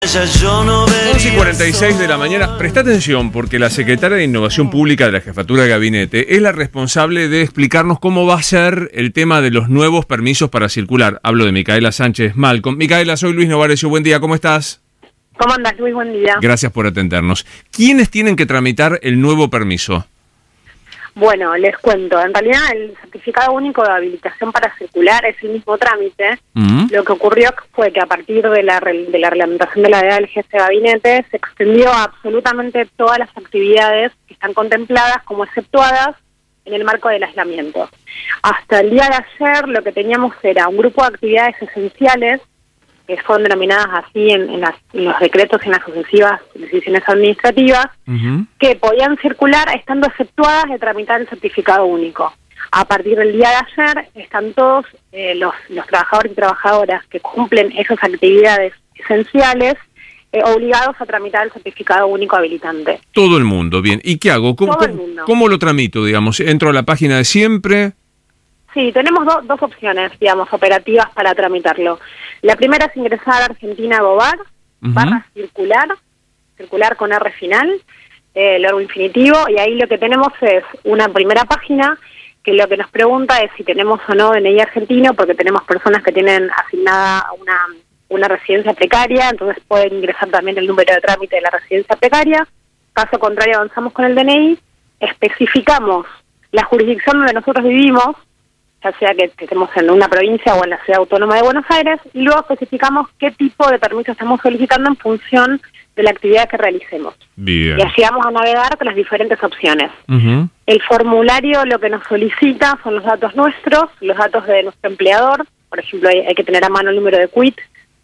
11:46 de la mañana. Presta atención porque la secretaria de Innovación Pública de la Jefatura de Gabinete es la responsable de explicarnos cómo va a ser el tema de los nuevos permisos para circular. Hablo de Micaela Sánchez Malcom. Micaela, soy Luis Novarecio. Buen día, ¿cómo estás? ¿Cómo andas, Luis? Buen día. Gracias por atendernos. ¿Quiénes tienen que tramitar el nuevo permiso? Bueno, les cuento. En realidad, el certificado único de habilitación para circular es el mismo trámite. Lo que ocurrió fue que a partir de la reglamentación de la DEA del jefe de gabinete se extendió a absolutamente todas las actividades que están contempladas como exceptuadas en el marco del aislamiento. Hasta el día de ayer lo que teníamos era un grupo de actividades esenciales que fueron denominadas así en los decretos y en las sucesivas decisiones administrativas, que podían circular estando exceptuadas de tramitar el certificado único. A partir del día de ayer están todos los trabajadores y trabajadoras que cumplen esas actividades esenciales obligados a tramitar el certificado único habilitante. Todo el mundo, bien. ¿Y qué hago? ¿Cómo lo tramito, digamos? ¿Entro a la página de siempre? Sí, tenemos dos opciones, digamos, operativas para tramitarlo. La primera es ingresar a Argentina Gobar, circular con R final, luego infinitivo, y ahí lo que tenemos es una primera página que lo que nos pregunta es si tenemos o no DNI argentino, porque tenemos personas que tienen asignada una residencia precaria, entonces pueden ingresar también el número de trámite de la residencia precaria. Caso contrario, avanzamos con el DNI, especificamos la jurisdicción donde nosotros vivimos, ya sea que estemos en una provincia o en la Ciudad Autónoma de Buenos Aires, y luego especificamos qué tipo de permiso estamos solicitando en función de la actividad que realicemos. Bien. Y allí vamos a navegar con las diferentes opciones. El formulario lo que nos solicita son los datos nuestros, los datos de nuestro empleador. Por ejemplo, hay que tener a mano el número de quit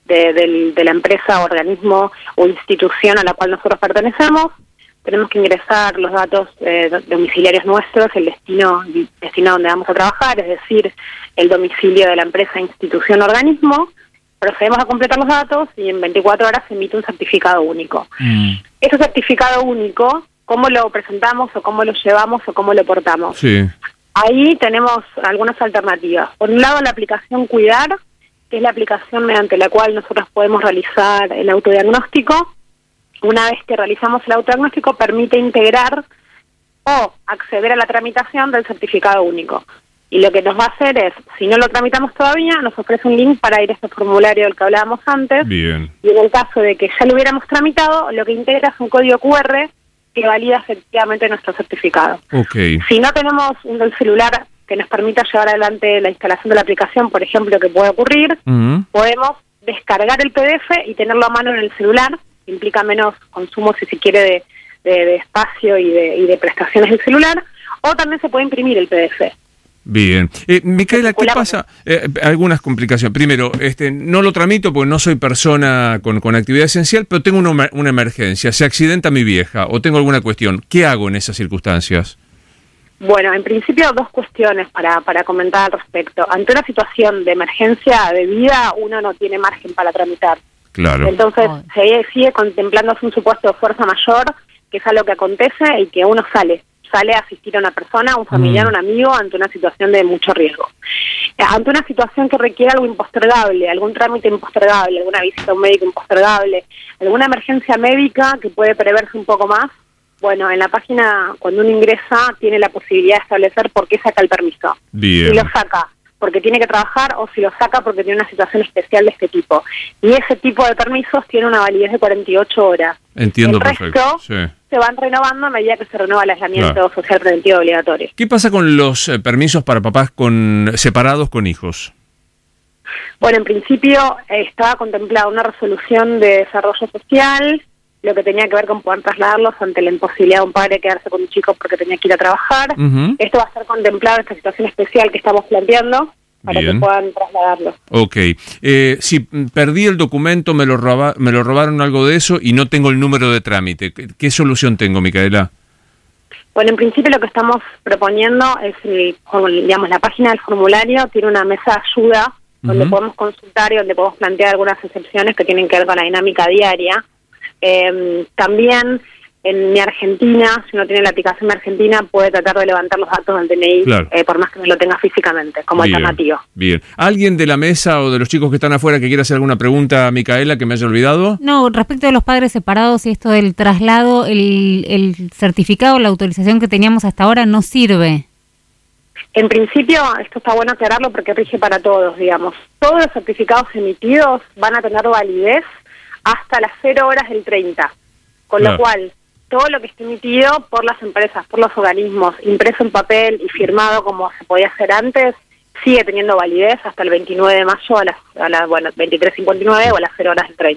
de la empresa, organismo o institución a la cual nosotros pertenecemos. Tenemos que ingresar los datos domiciliarios nuestros, el destino donde vamos a trabajar, es decir, el domicilio de la empresa, institución, organismo. Procedemos a completar los datos y en 24 horas se emite un certificado único. Ese certificado único, ¿cómo lo presentamos o cómo lo llevamos o cómo lo portamos? Sí. Ahí tenemos algunas alternativas. Por un lado, la aplicación Cuidar, que es la aplicación mediante la cual nosotros podemos realizar el autodiagnóstico. Una vez que realizamos el autodiagnóstico, permite integrar o acceder a la tramitación del certificado único. Y lo que nos va a hacer es, si no lo tramitamos todavía, nos ofrece un link para ir a este formulario del que hablábamos antes. Bien. Y en el caso de que ya lo hubiéramos tramitado, lo que integra es un código QR que valida efectivamente nuestro certificado. Okay. Si no tenemos un celular que nos permita llevar adelante la instalación de la aplicación, por ejemplo, que puede ocurrir, podemos descargar el PDF y tenerlo a mano en el celular. Implica menos consumo, si se quiere, de espacio y de prestaciones del celular, o también se puede imprimir el PDF. Bien. Micaela, ¿qué pasa? Algunas complicaciones. Primero, no lo tramito porque no soy persona con actividad esencial, pero tengo una emergencia. Se accidenta mi vieja o tengo alguna cuestión. ¿Qué hago en esas circunstancias? Bueno, en principio dos cuestiones para comentar al respecto. Ante una situación de emergencia de vida, uno no tiene margen para tramitar. Claro. Entonces se sigue contemplándose un supuesto de fuerza mayor, que es algo que acontece y que uno sale a asistir a una persona, a un familiar, un amigo, ante una situación de mucho riesgo. Ante una situación que requiere algo impostergable, algún trámite impostergable, alguna visita a un médico impostergable, alguna emergencia médica que puede preverse un poco más, bueno, en la página, cuando uno ingresa, tiene la posibilidad de establecer por qué saca el permiso. Bien. Si lo saca porque tiene que trabajar o si lo saca porque tiene una situación especial de este tipo. Y ese tipo de permisos tiene una validez de 48 horas. Entiendo, el perfecto. resto se van renovando a medida que se renueva el aislamiento social preventivo obligatorio. ¿Qué pasa con los permisos para papás separados con hijos? Bueno, en principio estaba contemplada una resolución de desarrollo social, lo que tenía que ver con poder trasladarlos ante la imposibilidad de un padre de quedarse con un chico porque tenía que ir a trabajar. Esto va a ser contemplado en esta situación especial que estamos planteando para que puedan trasladarlo. Ok. Si perdí el documento, me lo robaron algo de eso y no tengo el número de trámite. ¿Qué solución tengo, Micaela? Bueno, en principio lo que estamos proponiendo es, la página del formulario tiene una mesa de ayuda donde podemos consultar y donde podemos plantear algunas excepciones que tienen que ver con la dinámica diaria. También en Mi Argentina, si uno tiene la aplicación Mi Argentina, puede tratar de levantar los datos del DNI, claro, por más que no lo tenga físicamente, como bien, alternativa. Bien. ¿Alguien de la mesa o de los chicos que están afuera que quiera hacer alguna pregunta a Micaela que me haya olvidado? No, respecto de los padres separados y esto del traslado, el certificado, la autorización que teníamos hasta ahora no sirve. En principio, esto está bueno aclararlo porque rige para todos, digamos. Todos los certificados emitidos van a tener validez hasta las 0 horas del 30, con lo cual todo lo que esté emitido por las empresas, por los organismos, impreso en papel y firmado como se podía hacer antes, sigue teniendo validez hasta el 29 de mayo a las 23:59 o a las 0 horas del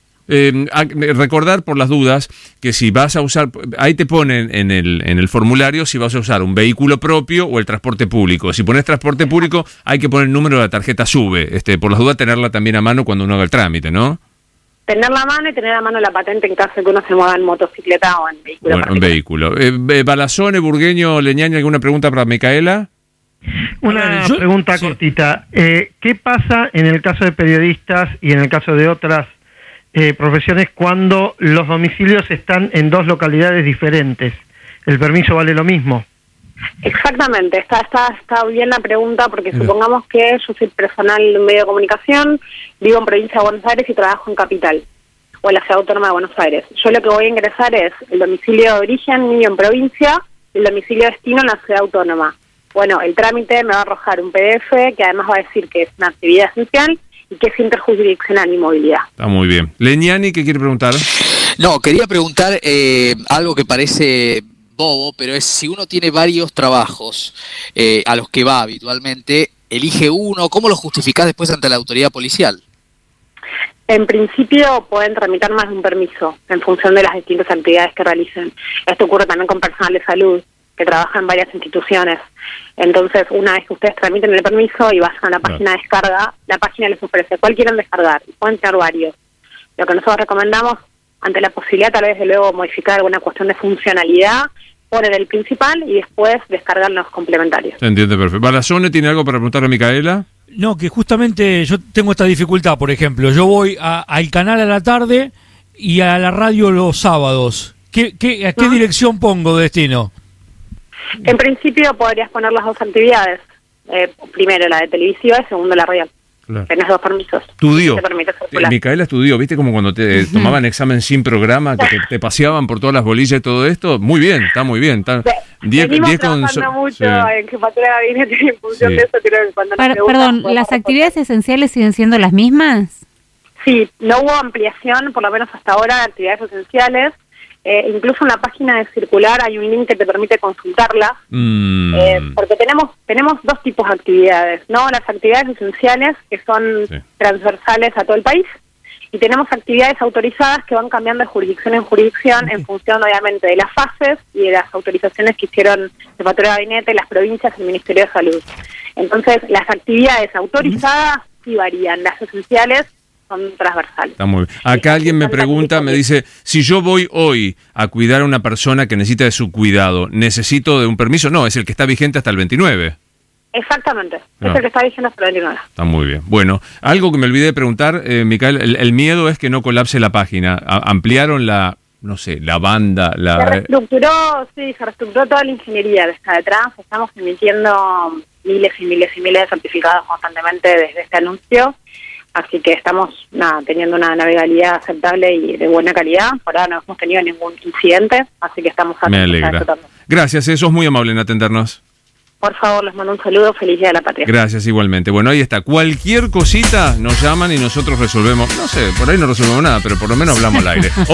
30. Recordar por las dudas que si vas a usar, ahí te ponen en el formulario si vas a usar un vehículo propio o el transporte público. Si pones transporte público hay que poner el número de la tarjeta SUBE, por las dudas tenerla también a mano cuando uno haga el trámite, ¿no? Tener la mano y tener a mano la patente en caso de que uno se mueva en motocicleta o en vehículo. Bueno, en vehículo. Balazone, Burgueño, Leñani, ¿alguna pregunta para Micaela? Una pregunta cortita. ¿Qué pasa en el caso de periodistas y en el caso de otras profesiones cuando los domicilios están en dos localidades diferentes? ¿El permiso vale lo mismo? Exactamente, está bien la pregunta porque supongamos que yo soy personal de un medio de comunicación, vivo en provincia de Buenos Aires y trabajo en Capital o en la Ciudad Autónoma de Buenos Aires. Yo lo que voy a ingresar es el domicilio de origen mío en provincia y el domicilio de destino en la Ciudad Autónoma. Bueno, el trámite me va a arrojar un PDF que además va a decir que es una actividad esencial y que es interjurisdiccional mi movilidad. Está muy bien. Leñani, ¿qué quiere preguntar? No, quería preguntar algo que parece bobo, pero es si uno tiene varios trabajos a los que va habitualmente, elige uno, ¿cómo lo justificás después ante la autoridad policial? En principio pueden tramitar más de un permiso en función de las distintas actividades que realicen. Esto ocurre también con personal de salud que trabaja en varias instituciones. Entonces, una vez que ustedes tramiten el permiso y vayan a la página de descarga, la página les ofrece cuál quieren descargar y pueden tener varios. Lo que nosotros recomendamos, ante la posibilidad tal vez de luego modificar alguna cuestión de funcionalidad, poner el principal y después descargar los complementarios. Se entiende perfecto. ¿Balazone tiene algo para preguntarle a Micaela? No, que justamente yo tengo esta dificultad, por ejemplo, yo voy al canal a la tarde y a la radio los sábados. ¿A qué dirección pongo de destino? En principio podrías poner las dos actividades. Primero la de televisión y segundo la radial. Claro. Tenés dos permisos. Estudió. Micaela estudió, ¿viste? Como cuando te tomaban examen sin programa, que te paseaban por todas las bolillas y todo esto. Muy bien, está muy bien. Venimos trabajando mucho en jefatura de gabinete y en función de eso creo que cuando Perdón, ¿las actividades esenciales siguen siendo las mismas? Sí, no hubo ampliación, por lo menos hasta ahora, de actividades esenciales. Incluso en la página de circular hay un link que te permite consultarla, porque tenemos dos tipos de actividades, ¿no? Las actividades esenciales, que son transversales a todo el país, y tenemos actividades autorizadas que van cambiando de jurisdicción en jurisdicción en función, obviamente, de las fases y de las autorizaciones que hicieron Jefatura de Gabinete, las provincias y el Ministerio de Salud. Entonces, las actividades autorizadas sí varían, las esenciales son transversales. Está muy bien. Acá alguien me pregunta, me dice, si yo voy hoy a cuidar a una persona que necesita de su cuidado, ¿necesito de un permiso? No, es el que está vigente hasta el 29. Exactamente, es el que está vigente hasta el 29. Está muy bien. Bueno, algo que me olvidé de preguntar, Micaela, el miedo es que no colapse la página. Ampliaron la banda. Se reestructuró toda la ingeniería que está detrás. Estamos emitiendo miles y miles y miles de certificados constantemente desde este anuncio. Así que estamos teniendo una navegabilidad aceptable y de buena calidad. Por ahora no hemos tenido ningún incidente, así que estamos Me alegra. Gracias, sos muy amable en atendernos. Por favor, les mando un saludo, feliz Día de la Patria. Gracias, igualmente. Bueno, ahí está. Cualquier cosita nos llaman y nosotros resolvemos. No sé, por ahí no resolvemos nada, pero por lo menos hablamos al aire.